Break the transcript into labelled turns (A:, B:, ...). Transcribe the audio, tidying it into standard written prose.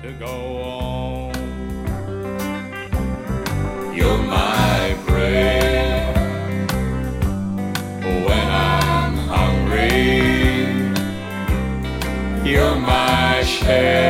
A: to go on. You're my bread when I'm hungry. You're my share